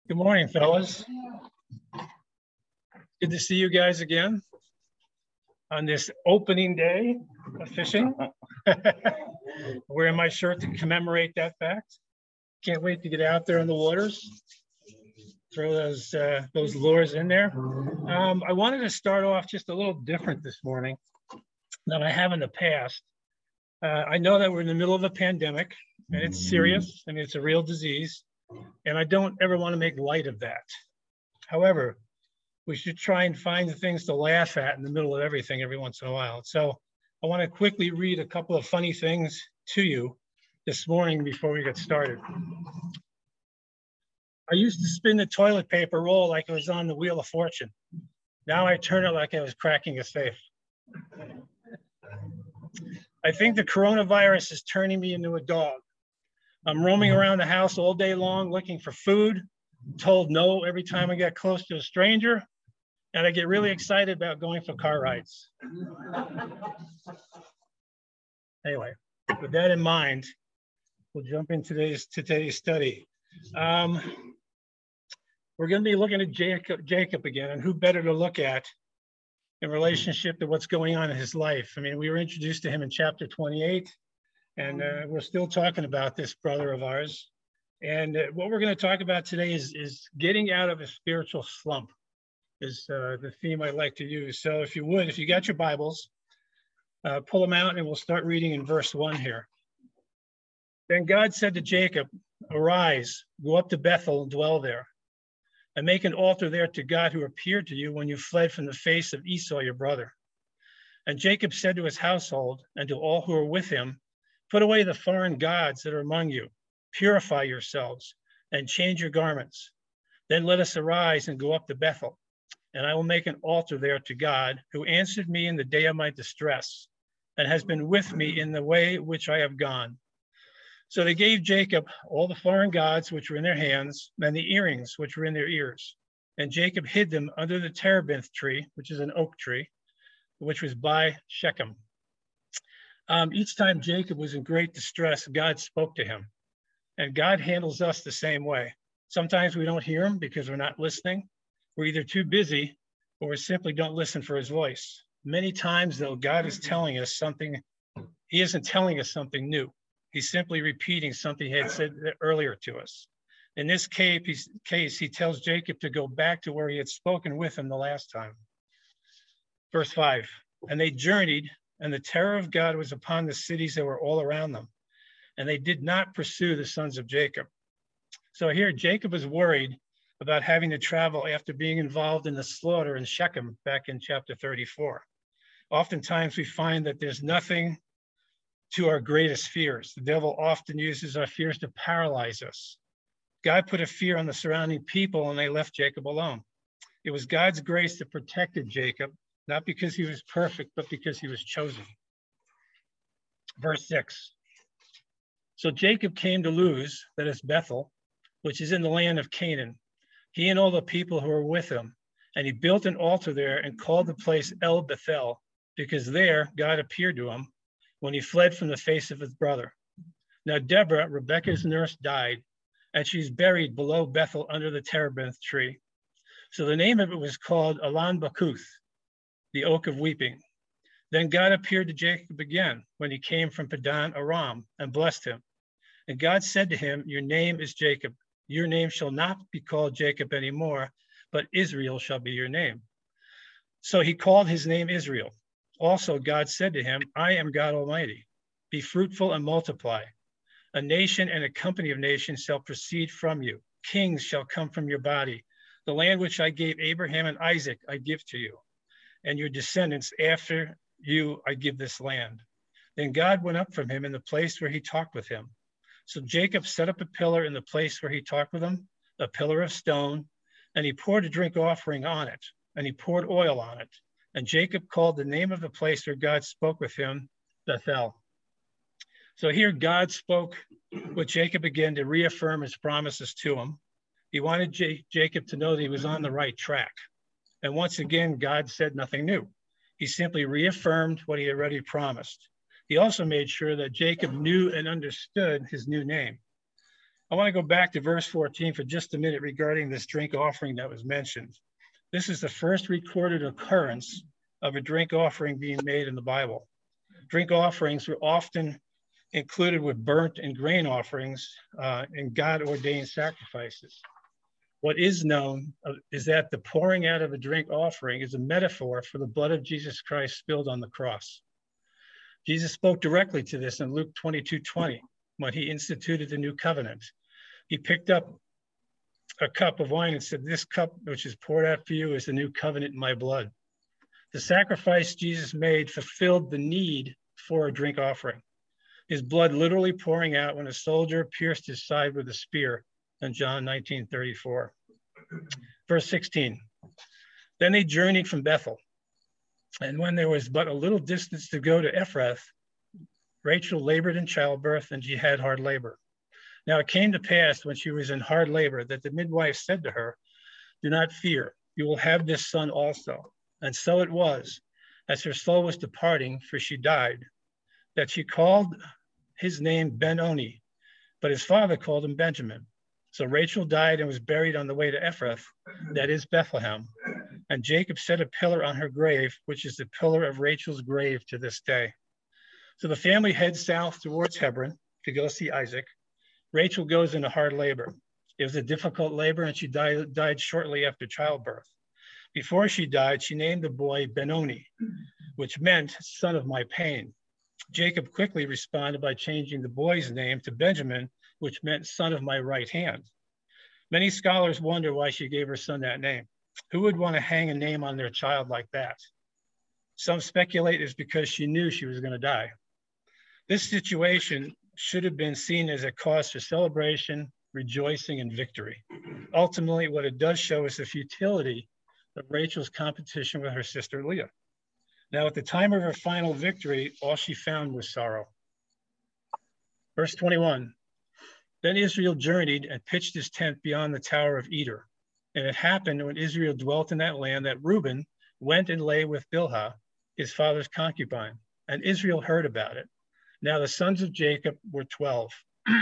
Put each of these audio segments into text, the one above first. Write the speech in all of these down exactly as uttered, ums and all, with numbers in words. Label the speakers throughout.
Speaker 1: Good morning, fellas. Good to see you guys again on this opening day of fishing. Wearing my shirt to commemorate that fact. Can't wait to get out there in the waters. Throw those uh, those lures in there. Um, I wanted to start off just a little different this morning than I have in the past. Uh, I know that we're in the middle of a pandemic and it's serious and it's a real disease. And I don't ever want to make light of that. However, we should try and find the things to laugh at in the middle of everything every once in a while. So I want to quickly read a couple of funny things to you this morning before we get started. I used to spin the toilet paper roll like it was on the Wheel of Fortune. Now I turn it like I was cracking a safe. I think the coronavirus is turning me into a dog. I'm roaming around the house all day long looking for food, told no every time I get close to a stranger, and I get really excited about going for car rides. Anyway, with that in mind, we'll jump into today's, today's study. Um, we're going to be looking at Jacob, Jacob again, and who better to look at in relationship to what's going on in his life. I mean, we were introduced to him in chapter twenty-eight. And uh, we're still talking about this brother of ours. And uh, what we're going to talk about today is, is getting out of a spiritual slump is uh, the theme I'd like to use. So if you would, if you got your Bibles, uh, pull them out and we'll start reading in verse one here. Then God said to Jacob, arise, go up to Bethel and dwell there, and make an altar there to God who appeared to you when you fled from the face of Esau, your brother. And Jacob said to his household and to all who were with him, put away the foreign gods that are among you, purify yourselves, and change your garments. Then let us arise and go up to Bethel, and I will make an altar there to God, who answered me in the day of my distress, and has been with me in the way which I have gone. So they gave Jacob all the foreign gods which were in their hands, and the earrings which were in their ears. And Jacob hid them under the terebinth tree, which is an oak tree, which was by Shechem. Um, each time Jacob was in great distress, God spoke to him. And God handles us the same way. Sometimes we don't hear him because we're not listening. We're either too busy or we simply don't listen for his voice. Many times, though, God is telling us something. He isn't telling us something new. He's simply repeating something he had said earlier to us. In this case, he tells Jacob to go back to where he had spoken with him the last time. Verse five, and they journeyed, and the terror of God was upon the cities that were all around them. And they did not pursue the sons of Jacob. So here, Jacob was worried about having to travel after being involved in the slaughter in Shechem back in chapter thirty-four. Oftentimes we find that there's nothing to our greatest fears. The devil often uses our fears to paralyze us. God put a fear on the surrounding people and they left Jacob alone. It was God's grace that protected Jacob, not because he was perfect, but because he was chosen. Verse six. So Jacob came to Luz, that is Bethel, which is in the land of Canaan, he and all the people who were with him. And he built an altar there and called the place El Bethel, because there God appeared to him when he fled from the face of his brother. Now Deborah, Rebekah's nurse, died, and she's buried below Bethel under the terebinth tree. So the name of it was called Alan Bakuth, the oak of weeping. Then God appeared to Jacob again when he came from Padan Aram and blessed him. And God said to him, your name is Jacob. Your name shall not be called Jacob anymore, but Israel shall be your name. So he called his name Israel. Also God said to him, I am God Almighty. Be fruitful and multiply. A nation and a company of nations shall proceed from you. Kings shall come from your body. The land which I gave Abraham and Isaac I give to you, and your descendants after you I give this land. Then God went up from him in the place where he talked with him. So Jacob set up a pillar in the place where he talked with him, a pillar of stone, and he poured a drink offering on it, and he poured oil on it. And Jacob called the name of the place where God spoke with him, Bethel. So here God spoke with Jacob again to reaffirm his promises to him. He wanted J- Jacob to know that he was on the right track. And once again, God said nothing new. He simply reaffirmed what he had already promised. He also made sure that Jacob knew and understood his new name. I want to go back to verse fourteen for just a minute regarding this drink offering that was mentioned. This is the first recorded occurrence of a drink offering being made in the Bible. Drink offerings were often included with burnt and grain offerings uh, and God-ordained sacrifices. What is known is that the pouring out of a drink offering is a metaphor for the blood of Jesus Christ spilled on the cross. Jesus spoke directly to this in Luke twenty-two twenty when he instituted the new covenant. He picked up a cup of wine and said, "This cup which is poured out for you is the new covenant in my blood." The sacrifice Jesus made fulfilled the need for a drink offering. His blood literally pouring out when a soldier pierced his side with a spear in John nineteen thirty-four. Verse sixteen, then they journeyed from Bethel. And when there was but a little distance to go to Ephrath, Rachel labored in childbirth and she had hard labor. Now it came to pass when she was in hard labor that the midwife said to her, "Do not fear, you will have this son also." And so it was, as her soul was departing, for she died, that she called his name Ben-Oni, but his father called him Benjamin. So Rachel died and was buried on the way to Ephrath, that is Bethlehem. And Jacob set a pillar on her grave, which is the pillar of Rachel's grave to this day. So the family heads south towards Hebron to go see Isaac. Rachel goes into hard labor. It was a difficult labor, and she died, died shortly after childbirth. Before she died, she named the boy Ben-Oni, which meant son of my pain. Jacob quickly responded by changing the boy's name to Benjamin, which meant son of my right hand. Many scholars wonder why she gave her son that name. Who would want to hang a name on their child like that? Some speculate it's because she knew she was going to die. This situation should have been seen as a cause for celebration, rejoicing, and victory. Ultimately, what it does show is the futility of Rachel's competition with her sister Leah. Now, at the time of her final victory, all she found was sorrow. Verse twenty-one, then Israel journeyed and pitched his tent beyond the tower of Eder. And it happened when Israel dwelt in that land that Reuben went and lay with Bilhah, his father's concubine, and Israel heard about it. Now the sons of Jacob were twelve.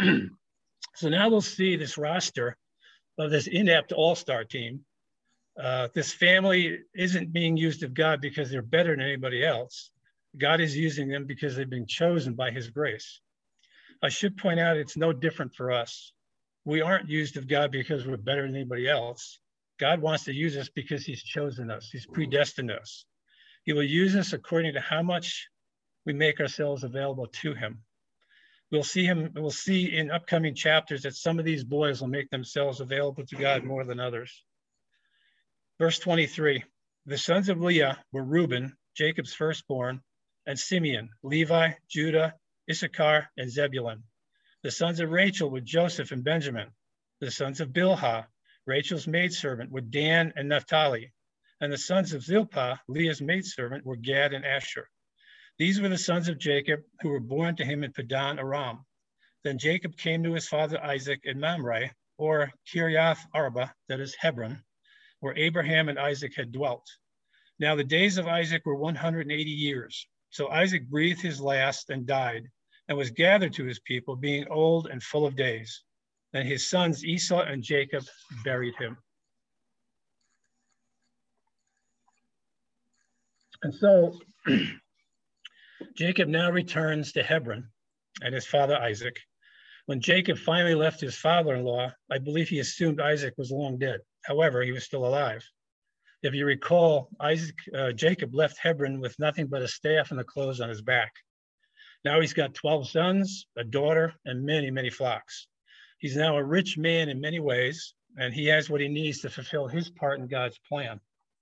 Speaker 1: So now we'll see this roster of this inept all-star team. Uh, this family isn't being used of God because they're better than anybody else. God is using them because they've been chosen by his grace. I should point out it's no different for us. We aren't used of God because we're better than anybody else. God wants to use us because he's chosen us. He's predestined us. He will use us according to how much we make ourselves available to him. We'll see him, we'll see in upcoming chapters that some of these boys will make themselves available to God more than others. Verse twenty-three, the sons of Leah were Reuben, Jacob's firstborn, and Simeon, Levi, Judah, Issachar, and Zebulun. The sons of Rachel were Joseph and Benjamin. The sons of Bilhah, Rachel's maidservant, were Dan and Naphtali. And the sons of Zilpah, Leah's maidservant, were Gad and Asher. These were the sons of Jacob who were born to him in Padan Aram. Then Jacob came to his father Isaac in Mamre, or Kiriath Arba, that is Hebron, where Abraham and Isaac had dwelt. Now the days of Isaac were one hundred eighty years. So Isaac breathed his last and died, and was gathered to his people, being old and full of days. And his sons Esau and Jacob buried him. And so Jacob now returns to Hebron and his father Isaac. When Jacob finally left his father-in-law, I believe he assumed Isaac was long dead. However, he was still alive. If you recall, Isaac, uh, Jacob left Hebron with nothing but a staff and the clothes on his back. Now he's got twelve sons, a daughter, and many, many flocks. He's now a rich man in many ways, and he has what he needs to fulfill his part in God's plan.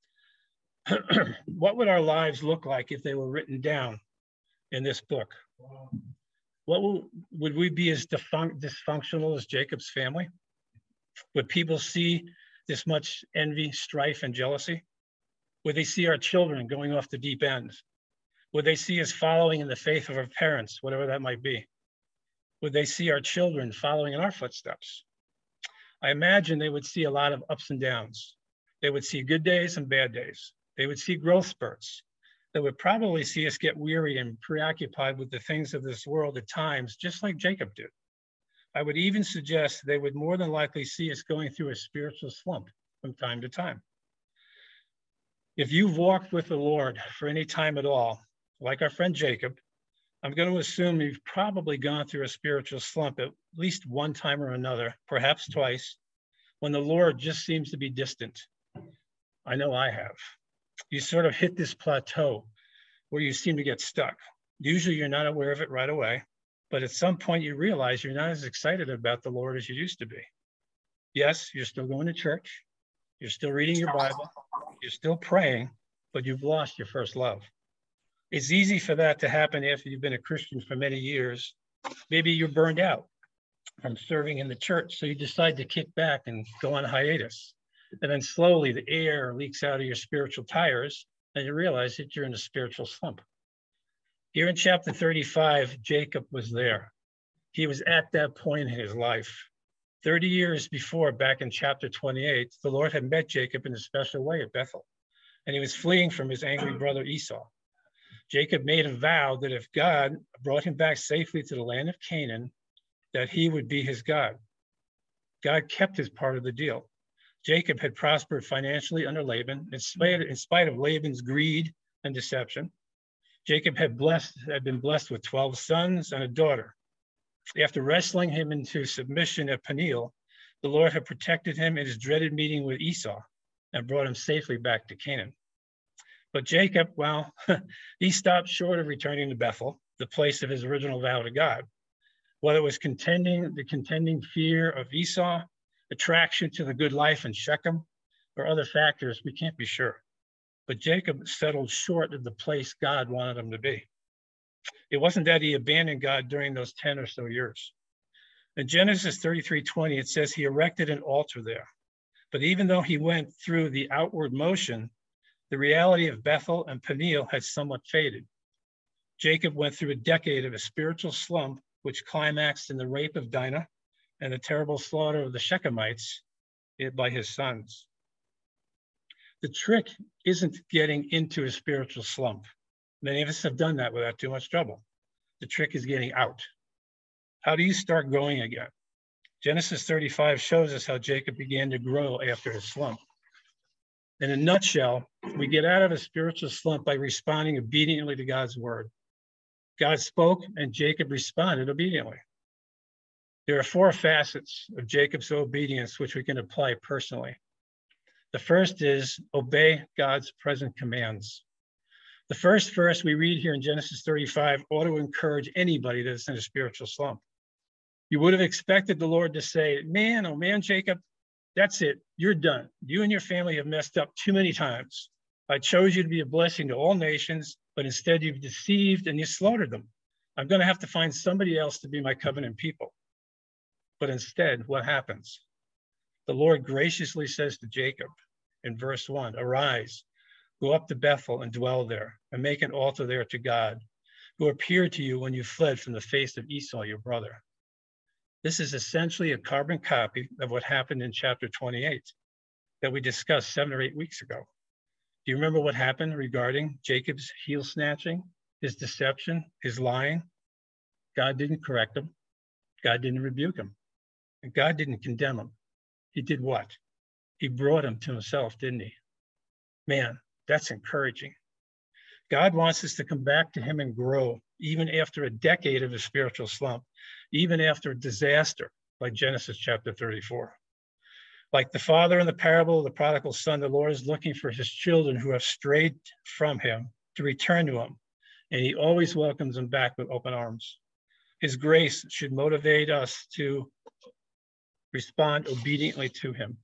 Speaker 1: What would our lives look like if they were written down in this book? What will, would we be as dysfunctional as Jacob's family? Would people see this much envy, strife, and jealousy? Would they see our children going off the deep end? Would they see us following in the faith of our parents, whatever that might be? Would they see our children following in our footsteps? I imagine they would see a lot of ups and downs. They would see good days and bad days. They would see growth spurts. They would probably see us get weary and preoccupied with the things of this world at times, just like Jacob did. I would even suggest they would more than likely see us going through a spiritual slump from time to time. If you've walked with the Lord for any time at all, like our friend Jacob, I'm going to assume you've probably gone through a spiritual slump at least one time or another, perhaps twice, when the Lord just seems to be distant. I know I have. You sort of hit this plateau where you seem to get stuck. Usually you're not aware of it right away, but at some point you realize you're not as excited about the Lord as you used to be. Yes, you're still going to church. You're still reading your Bible. You're still praying, but you've lost your first love. It's easy for that to happen after you've been a Christian for many years. Maybe you're burned out from serving in the church, so you decide to kick back and go on hiatus. And then slowly the air leaks out of your spiritual tires, and you realize that you're in a spiritual slump. Here in chapter thirty-five, Jacob was there. He was at that point in his life. thirty years before, back in chapter twenty-eight, the Lord had met Jacob in a special way at Bethel, and he was fleeing from his angry brother Esau. Jacob made a vow that if God brought him back safely to the land of Canaan, that he would be his God. God kept his part of the deal. Jacob had prospered financially under Laban, in spite, in spite of Laban's greed and deception. Jacob had, blessed, had been blessed with twelve sons and a daughter. After wrestling him into submission at Peniel, the Lord had protected him in his dreaded meeting with Esau and brought him safely back to Canaan. But Jacob, well, he stopped short of returning to Bethel, the place of his original vow to God. Whether it was contending, the contending fear of Esau, attraction to the good life in Shechem, or other factors, we can't be sure. But Jacob settled short of the place God wanted him to be. It wasn't that he abandoned God during those ten or so years. In Genesis thirty-three twenty, it says he erected an altar there. But even though he went through the outward motion, the reality of Bethel and Peniel had somewhat faded. Jacob went through a decade of a spiritual slump, which climaxed in the rape of Dinah and the terrible slaughter of the Shechemites by his sons. The trick isn't getting into a spiritual slump. Many of us have done that without too much trouble. The trick is getting out. How do you start going again? Genesis thirty-five shows us how Jacob began to grow after his slump. In a nutshell, we get out of a spiritual slump by responding obediently to God's word. God spoke and Jacob responded obediently. There are four facets of Jacob's obedience which we can apply personally. The first is obey God's present commands. The first verse we read here in Genesis thirty-five ought to encourage anybody that's in a spiritual slump. You would have expected the Lord to say, man, oh man, Jacob, that's it, you're done. You and your family have messed up too many times. I chose you to be a blessing to all nations, but instead you've deceived and you slaughtered them. I'm going to have to find somebody else to be my covenant people. But instead, what happens? The Lord graciously says to Jacob in verse one, arise, go up to Bethel and dwell there, and make an altar there to God, who appeared to you when you fled from the face of Esau, your brother. This is essentially a carbon copy of what happened in chapter twenty-eight that we discussed seven or eight weeks ago. Do you remember what happened regarding Jacob's heel snatching, his deception, his lying? God didn't correct him. God didn't rebuke him. And God didn't condemn him. He did what? He brought him to himself, didn't he? Man, that's encouraging. God wants us to come back to him and grow, even after a decade of a spiritual slump, even after a disaster like Genesis chapter thirty-four. Like the father in the parable of the prodigal son, the Lord is looking for his children who have strayed from him to return to him, and he always welcomes them back with open arms. His grace should motivate us to respond obediently to him.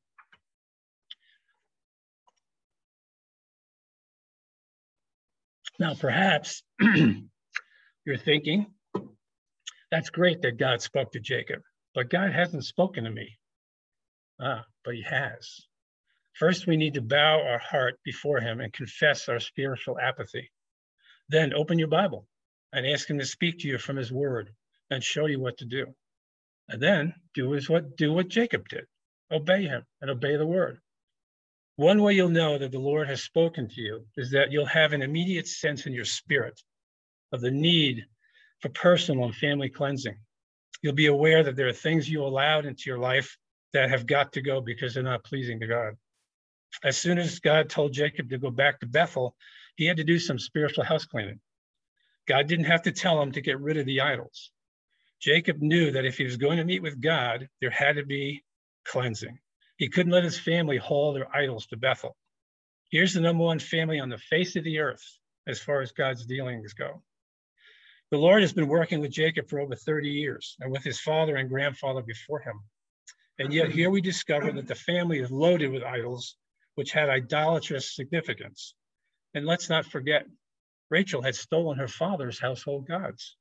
Speaker 1: Now, perhaps you're thinking, that's great that God spoke to Jacob, but God hasn't spoken to me. Ah, but he has. First, we need to bow our heart before him and confess our spiritual apathy. Then open your Bible and ask him to speak to you from his word and show you what to do. And then do as what do what Jacob did. Obey him and obey the word. One way you'll know that the Lord has spoken to you is that you'll have an immediate sense in your spirit of the need for personal and family cleansing. You'll be aware that there are things you allowed into your life that have got to go because they're not pleasing to God. As soon as God told Jacob to go back to Bethel, he had to do some spiritual house cleaning. God didn't have to tell him to get rid of the idols. Jacob knew that if he was going to meet with God, there had to be cleansing. He couldn't let his family haul their idols to Bethel. Here's the number one family on the face of the earth as far as God's dealings go. The Lord has been working with Jacob for over thirty years and with his father and grandfather before him. And yet here we discover that the family is loaded with idols, which had idolatrous significance. And let's not forget, Rachel had stolen her father's household gods.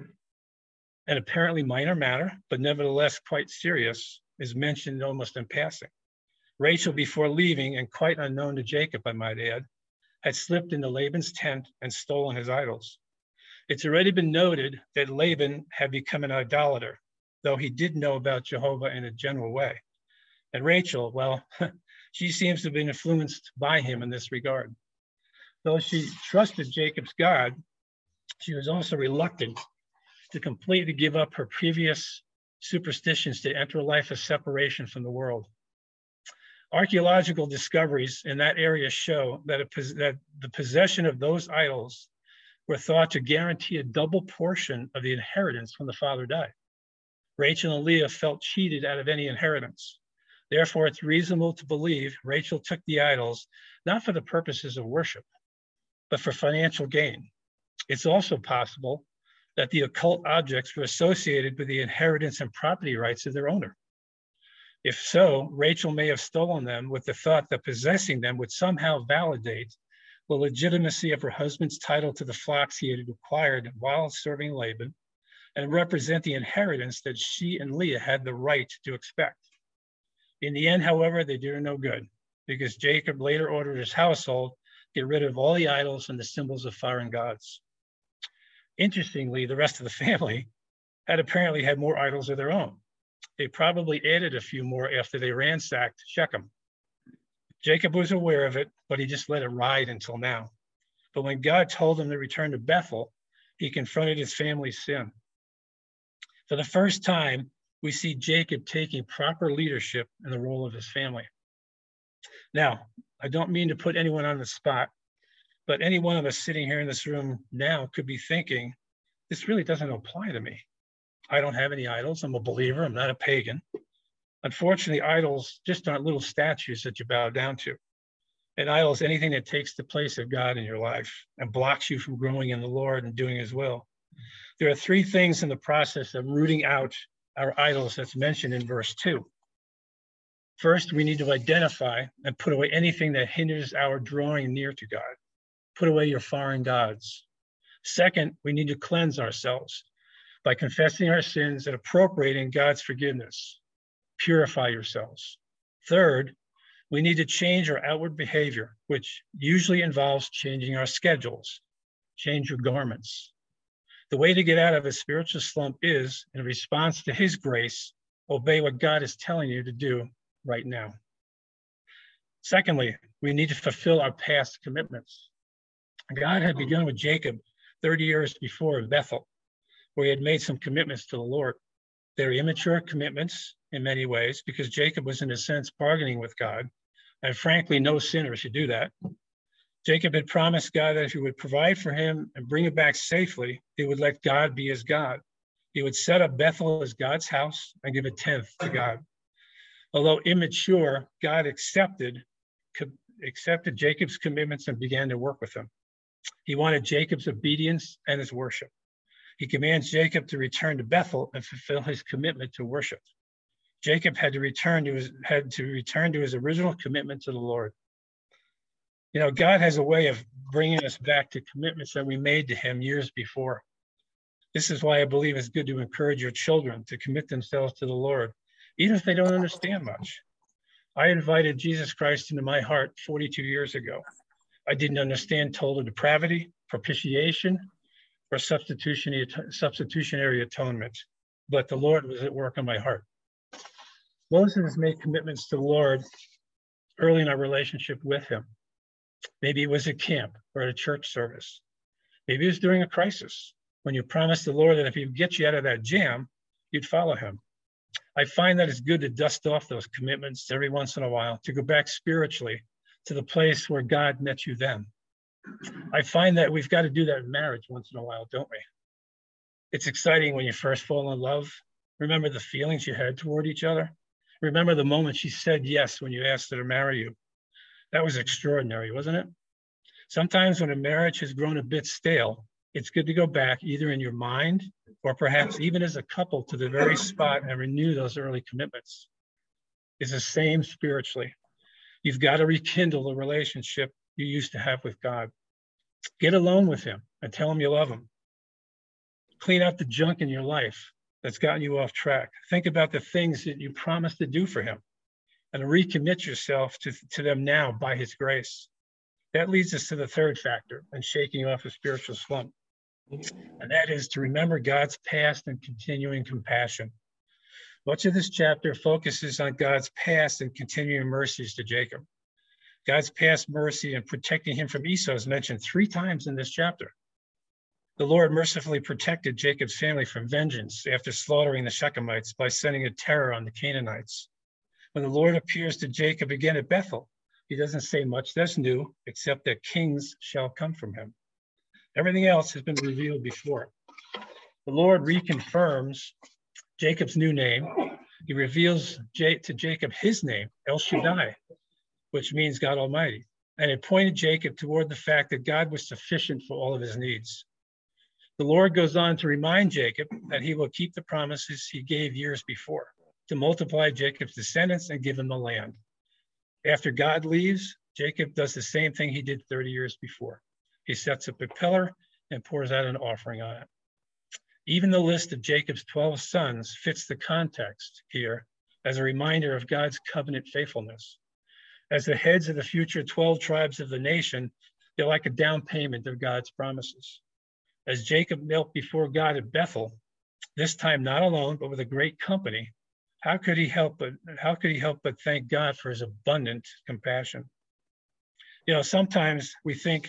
Speaker 1: An apparently minor matter, but nevertheless quite serious, is mentioned almost in passing. Rachel, before leaving, and quite unknown to Jacob, I might add, had slipped into Laban's tent and stolen his idols. It's already been noted that Laban had become an idolater, though he did know about Jehovah in a general way. And Rachel, well, she seems to have been influenced by him in this regard. Though she trusted Jacob's God, she was also reluctant to completely give up her previous superstitions to enter a life of separation from the world. Archaeological discoveries in that area show that, it, that the possession of those idols were thought to guarantee a double portion of the inheritance when the father died. Rachel and Leah felt cheated out of any inheritance. Therefore, it's reasonable to believe Rachel took the idols not for the purposes of worship, but for financial gain. It's also possible that the occult objects were associated with the inheritance and property rights of their owner. If so, Rachel may have stolen them with the thought that possessing them would somehow validate the legitimacy of her husband's title to the flocks he had acquired while serving Laban and represent the inheritance that she and Leah had the right to expect. In the end, however, they did her no good because Jacob later ordered his household to get rid of all the idols and the symbols of foreign gods. Interestingly, the rest of the family had apparently had more idols of their own. They probably added a few more after they ransacked Shechem. Jacob was aware of it, but he just let it ride until now. But when God told him to return to Bethel, he confronted his family's sin. For the first time, we see Jacob taking proper leadership in the role of his family. Now, I don't mean to put anyone on the spot, but any one of us sitting here in this room now could be thinking, this really doesn't apply to me. I don't have any idols. I'm a believer. I'm not a pagan. Unfortunately, idols just aren't little statues that you bow down to. And idols, anything that takes the place of God in your life and blocks you from growing in the Lord and doing his will. There are three things in the process of rooting out our idols that's mentioned in verse two. First, we need to identify and put away anything that hinders our drawing near to God. Put away your foreign gods. Second, we need to cleanse ourselves by confessing our sins and appropriating God's forgiveness. Purify yourselves. Third, we need to change our outward behavior, which usually involves changing our schedules, change your garments. The way to get out of a spiritual slump is, in response to his grace, obey what God is telling you to do right now. Secondly, we need to fulfill our past commitments. God had begun with Jacob thirty years before in Bethel, where he had made some commitments to the Lord. They're immature commitments in many ways because Jacob was in a sense bargaining with God. And frankly, no sinner should do that. Jacob had promised God that if he would provide for him and bring it back safely, he would let God be his God. He would set up Bethel as God's house and give a tenth to God. Although immature, God accepted, accepted Jacob's commitments and began to work with him. He wanted Jacob's obedience and his worship. He commands Jacob to return to Bethel and fulfill his commitment to worship. Jacob had to return to his had to return to his original commitment to the Lord. You know, God has a way of bringing us back to commitments that we made to him years before. This is why I believe it's good to encourage your children to commit themselves to the Lord, even if they don't understand much. I invited Jesus Christ into my heart forty-two years ago. I didn't understand total depravity, propitiation, or substitutionary, substitutionary atonement, but the Lord was at work on my heart. Moses made commitments to the Lord early in our relationship with him. Maybe it was at camp or at a church service. Maybe it was during a crisis when you promised the Lord that if he would get you out of that jam, you'd follow him. I find that it's good to dust off those commitments every once in a while, to go back spiritually to the place where God met you then. I find that we've got to do that in marriage once in a while, don't we? It's exciting when you first fall in love. Remember the feelings you had toward each other. Remember the moment she said yes when you asked her to marry you. That was extraordinary, wasn't it? Sometimes when a marriage has grown a bit stale, it's good to go back either in your mind or perhaps even as a couple to the very spot and renew those early commitments. It's the same spiritually. You've got to rekindle the relationship you used to have with God. Get alone with him and tell him you love him. Clean out the junk in your life that's gotten you off track. Think about the things that you promised to do for him and recommit yourself to, to them now by his grace. That leads us to the third factor in shaking off a spiritual slump. And that is to remember God's past and continuing compassion. Much of this chapter focuses on God's past and continuing mercies to Jacob. God's past mercy and protecting him from Esau is mentioned three times in this chapter. The Lord mercifully protected Jacob's family from vengeance after slaughtering the Shechemites by sending a terror on the Canaanites. When the Lord appears to Jacob again at Bethel, he doesn't say much that's new, except that kings shall come from him. Everything else has been revealed before. The Lord reconfirms Jacob's new name. He reveals J- to Jacob his name, El Shaddai, which means God Almighty. And it pointed Jacob toward the fact that God was sufficient for all of his needs. The Lord goes on to remind Jacob that he will keep the promises he gave years before, to multiply Jacob's descendants and give him the land. After God leaves, Jacob does the same thing he did thirty years before. He sets up a pillar and pours out an offering on it. Even the list of Jacob's twelve sons fits the context here as a reminder of God's covenant faithfulness. As the heads of the future twelve tribes of the nation, they're like a down payment of God's promises. As Jacob knelt before God at Bethel, this time not alone, but with a great company, how could he help but how could he help but thank God for his abundant compassion? You know, sometimes we think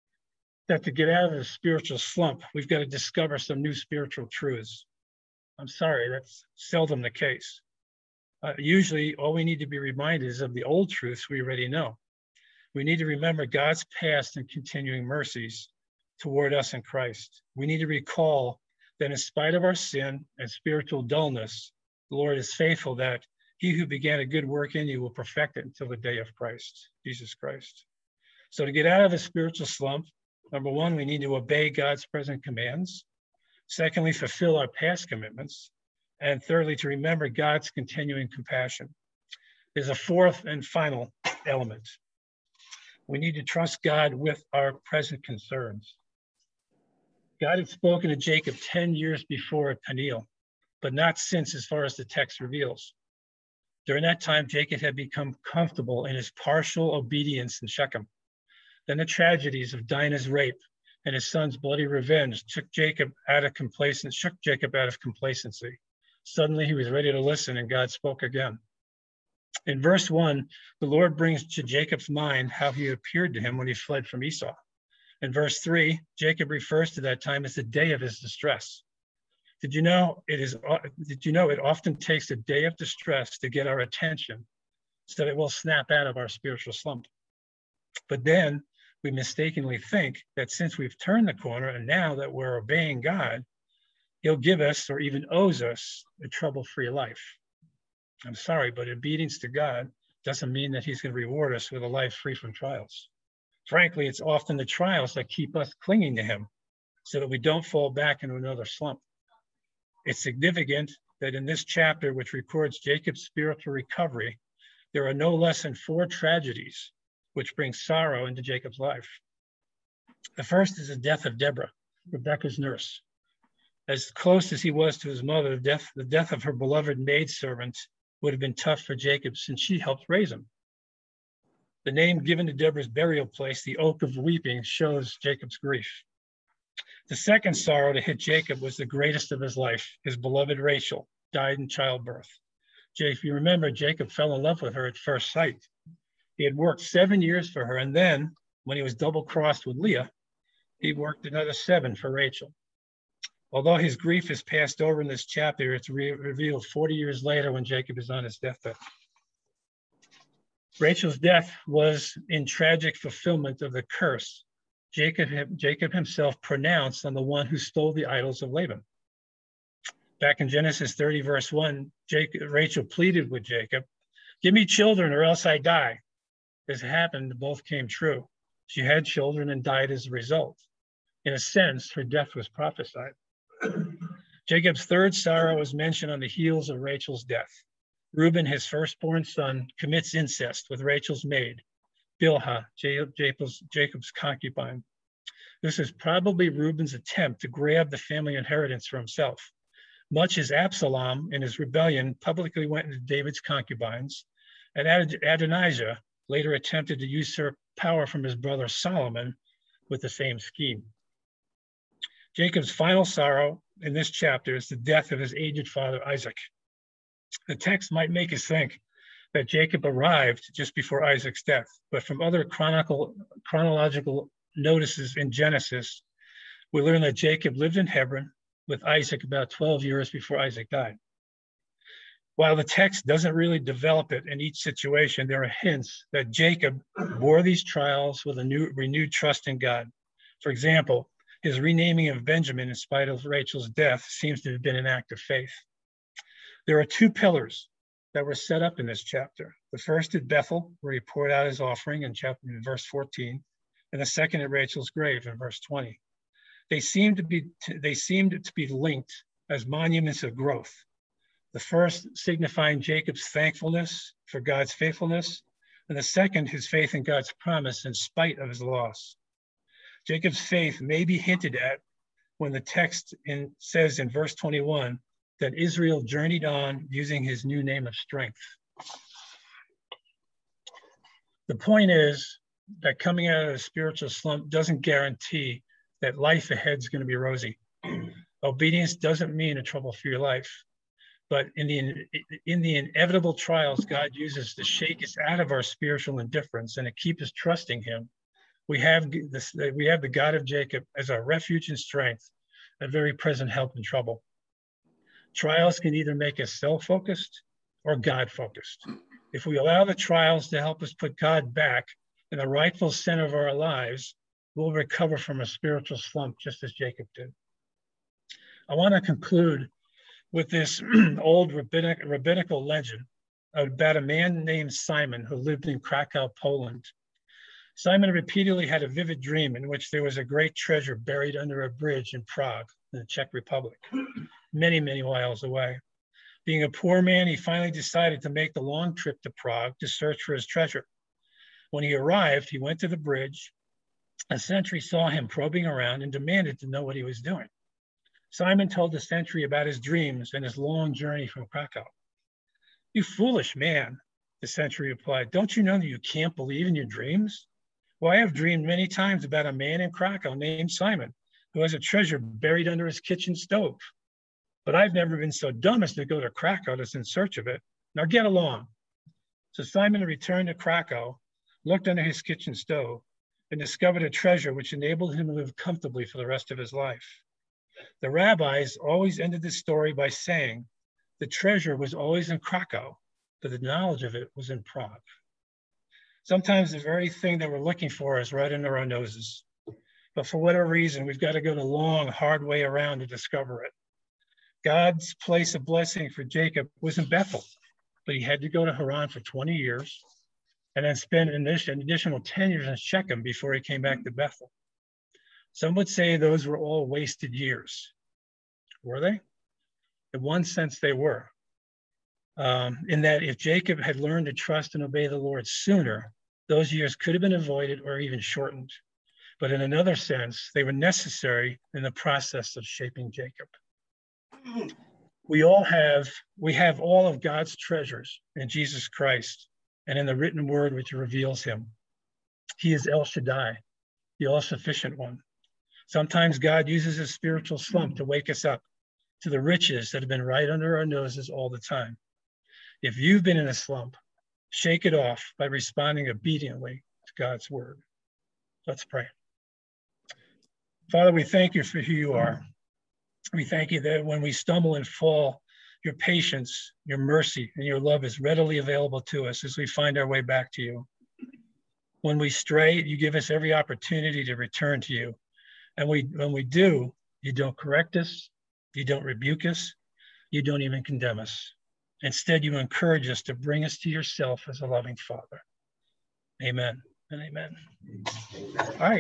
Speaker 1: that to get out of the spiritual slump, we've got to discover some new spiritual truths. I'm sorry, that's seldom the case. Uh, usually, all we need to be reminded is of the old truths we already know. We need to remember God's past and continuing mercies toward us in Christ. We need to recall that in spite of our sin and spiritual dullness, the Lord is faithful that he who began a good work in you will perfect it until the day of Christ, Jesus Christ. So to get out of a spiritual slump, number one, we need to obey God's present commands. Secondly, fulfill our past commitments. And thirdly, to remember God's continuing compassion. There's a fourth and final element. We need to trust God with our present concerns. God had spoken to Jacob ten years before at Peniel, but not since, as far as the text reveals. During that time, Jacob had become comfortable in his partial obedience in Shechem. Then the tragedies of Dinah's rape and his son's bloody revenge took Jacob out of complacency, shook Jacob out of complacency. Suddenly he was ready to listen, and God spoke again. In verse one, the Lord brings to Jacob's mind how he appeared to him when he fled from Esau. In verse three, Jacob refers to that time as the day of his distress. Did you know it is? Did you know it often takes a day of distress to get our attention so that we'll snap out of our spiritual slump? But then we mistakenly think that since we've turned the corner and now that we're obeying God, he'll give us or even owes us a trouble-free life. I'm sorry, but obedience to God doesn't mean that he's going to reward us with a life free from trials. Frankly, it's often the trials that keep us clinging to him so that we don't fall back into another slump. It's significant that in this chapter, which records Jacob's spiritual recovery, there are no less than four tragedies which bring sorrow into Jacob's life. The first is the death of Deborah, Rebekah's nurse. As close as he was to his mother, the death, the death of her beloved maidservant would have been tough for Jacob since she helped raise him. The name given to Deborah's burial place, the Oak of Weeping, shows Jacob's grief. The second sorrow to hit Jacob was the greatest of his life. His beloved Rachel died in childbirth. If you remember, Jacob fell in love with her at first sight. He had worked seven years for her, and then when he was double-crossed with Leah, he worked another seven for Rachel. Although his grief is passed over in this chapter, it's re revealed forty years later when Jacob is on his deathbed. Rachel's death was in tragic fulfillment of the curse Jacob, Jacob himself pronounced on the one who stole the idols of Laban. Back in Genesis thirty, verse one, Jacob, Rachel pleaded with Jacob, "Give me children or else I die." As happened, both came true. She had children and died as a result. In a sense, her death was prophesied. Jacob's third sorrow is mentioned on the heels of Rachel's death. Reuben, his firstborn son, commits incest with Rachel's maid, Bilhah, Jacob's, Jacob's concubine. This is probably Reuben's attempt to grab the family inheritance for himself. Much as Absalom, in his rebellion, publicly went into David's concubines, and Ad Adonijah later attempted to usurp power from his brother Solomon with the same scheme. Jacob's final sorrow in this chapter is the death of his aged father, Isaac. The text might make us think that Jacob arrived just before Isaac's death, but from other chronicle, chronological notices in Genesis, we learn that Jacob lived in Hebron with Isaac about twelve years before Isaac died. While the text doesn't really develop it in each situation, there are hints that Jacob bore these trials with a new, renewed trust in God. For example, his renaming of Benjamin in spite of Rachel's death seems to have been an act of faith. There are two pillars that were set up in this chapter. The first at Bethel, where he poured out his offering in chapter in verse fourteen, and the second at Rachel's grave in verse twenty. They seem to be they seemed to be linked as monuments of growth. The first signifying Jacob's thankfulness for God's faithfulness, and the second his faith in God's promise in spite of his loss. Jacob's faith may be hinted at when the text in, says in verse twenty-one that Israel journeyed on using his new name of strength. The point is that coming out of a spiritual slump doesn't guarantee that life ahead is going to be rosy. Obedience doesn't mean a trouble-free life, but in the, in the inevitable trials God uses to shake us out of our spiritual indifference and to keep us trusting him, we have, this, we have the God of Jacob as our refuge and strength, a very present help in trouble. Trials can either make us self-focused or God-focused. If we allow the trials to help us put God back in the rightful center of our lives, we'll recover from a spiritual slump just as Jacob did. I want to conclude with this old rabbinic, rabbinical legend about a man named Simon who lived in Krakow, Poland. Simon repeatedly had a vivid dream in which there was a great treasure buried under a bridge in Prague, in the Czech Republic, many, many miles away. Being a poor man, he finally decided to make the long trip to Prague to search for his treasure. When he arrived, he went to the bridge. A sentry saw him probing around and demanded to know what he was doing. Simon told the sentry about his dreams and his long journey from Krakow. "You foolish man," the sentry replied, "don't you know that you can't believe in your dreams? Well, I have dreamed many times about a man in Krakow named Simon who has a treasure buried under his kitchen stove. But I've never been so dumb as to go to Krakow to in search of it. Now get along." So Simon returned to Krakow, looked under his kitchen stove, and discovered a treasure which enabled him to live comfortably for the rest of his life. The rabbis always ended this story by saying the treasure was always in Krakow, but the knowledge of it was in Prague. Sometimes the very thing that we're looking for is right under our noses. But for whatever reason, we've got to go the long, hard way around to discover it. God's place of blessing for Jacob was in Bethel, but he had to go to Haran for twenty years and then spend an additional ten years in Shechem before he came back to Bethel. Some would say those were all wasted years. Were they? In one sense, they were. Um, in that if Jacob had learned to trust and obey the Lord sooner, those years could have been avoided or even shortened. But in another sense, they were necessary in the process of shaping Jacob. We all have, we have all of God's treasures in Jesus Christ and in the written word which reveals him. He is El Shaddai, the all-sufficient one. Sometimes God uses a spiritual slump to wake us up to the riches that have been right under our noses all the time. If you've been in a slump, shake it off by responding obediently to God's word. Let's pray. Father, we thank you for who you are. We thank you that when we stumble and fall, your patience, your mercy, and your love is readily available to us as we find our way back to you. When we stray, you give us every opportunity to return to you. And we, when we do, you don't correct us, you don't rebuke us, you don't even condemn us. Instead, you encourage us to bring us to yourself as a loving Father. Amen and amen. All right.